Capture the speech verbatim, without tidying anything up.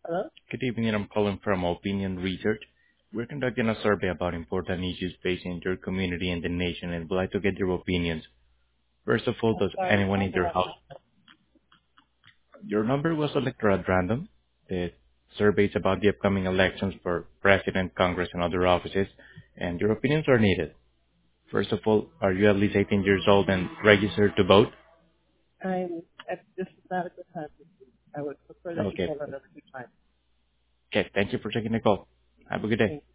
Hello? Good evening. I'm calling from Opinion Research. We're conducting a survey about important issues facing your community and the nation, and would like to get your opinions. First of all, I'm does sorry, anyone in hold your on. house... Your number was selected at random. The survey is about the upcoming elections for president, Congress, and other offices, and your opinions are needed. First of all, are you at least eighteen years old and registered to vote? I'm, at, this is not a good time to speak. I would prefer that you Okay. call another time. Okay, thank you for taking the call. Have a good day. Thank